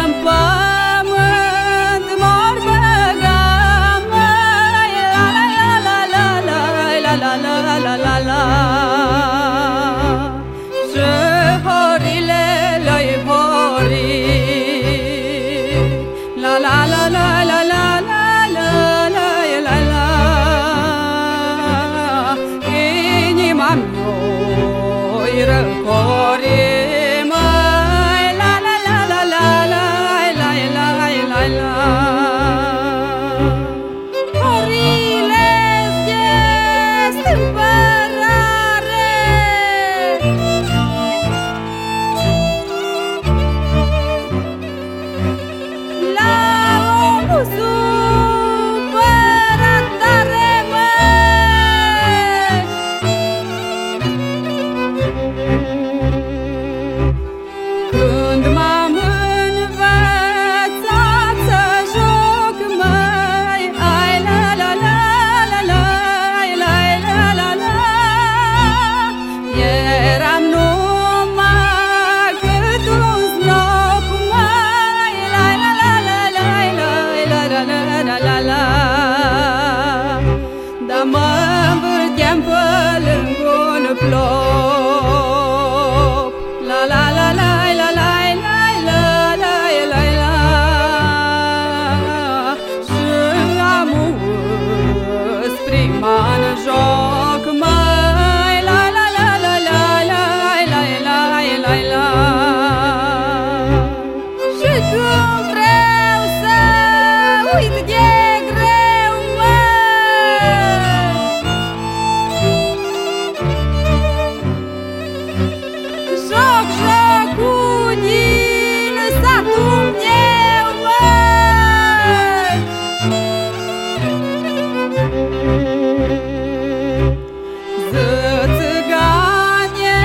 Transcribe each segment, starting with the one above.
în pământ mor băgam, măi, la la la la la la la la la la la. Și horile le-i hori, la la la la la la la la la la la. Inima mi-o-i răcori, măi, la la la la la la la la la la. Horile-s de stâmpărare, la omul supărat tare, măi. Când m-am învățat să joc, măi, ai la la la la la la la la la. Eram numai cât un snop, măi, la la la la la la la la la la la. Dar mă învârteam pe lângă un plop, la la la la la la la la la la la. Și am us prima în joc, măi, la la la la la la la la la la. Și când vreau să uit de greu, măi, joc jocul din satul meu, măi. Ză țigane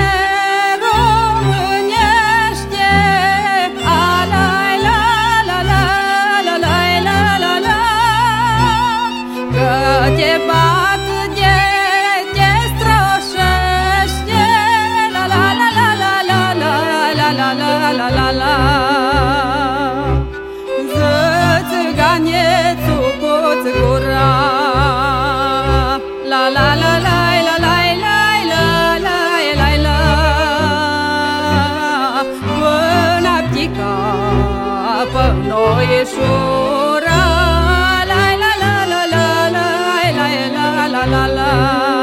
românește, a la la la la la la la la la. Că te bat de te stroșește, la la la la la la la la la la la la. Ză țigane țucuț gura, la la la la la la la la la la la. Până ptica pe noișura, la la la la la la la la la la.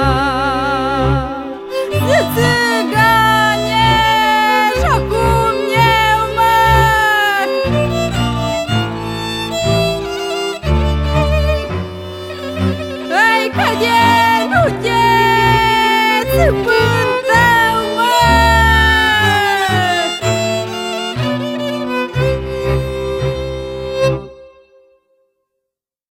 Ză țigane jocul meu, măi, ei, că de nu te țipă.